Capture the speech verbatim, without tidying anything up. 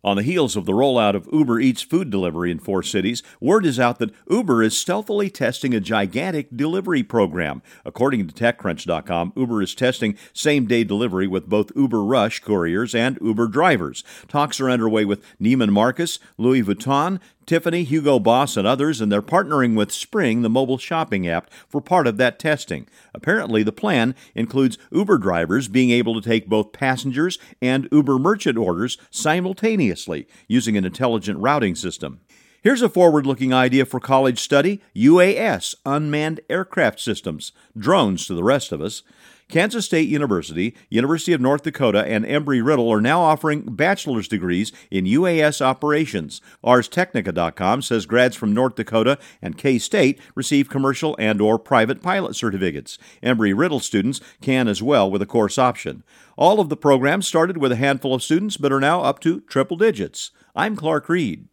On the heels of the rollout of Uber Eats food delivery in four cities, word is out that Uber is stealthily testing a gigantic delivery program. According to TechCrunch dot com, Uber is testing same-day delivery with both Uber Rush couriers and Uber drivers. Talks are underway with Neiman Marcus, Louis Vuitton, Tiffany, Hugo Boss, and others, and they're partnering with Spring, the mobile shopping app, for part of that testing. Apparently, the plan includes Uber drivers being able to take both passengers and Uber merchant orders simultaneously using an intelligent routing system. Here's a forward-looking idea for college study: U A S, unmanned aircraft systems, drones to the rest of us. Kansas State University, University of North Dakota, and Embry-Riddle are now offering bachelor's degrees in U A S operations. Ars Technica dot com says grads from North Dakota and K-State receive commercial and or private pilot certificates. Embry-Riddle students can as well with a course option. All of the programs started with a handful of students but are now up to triple digits. I'm Clark Reed.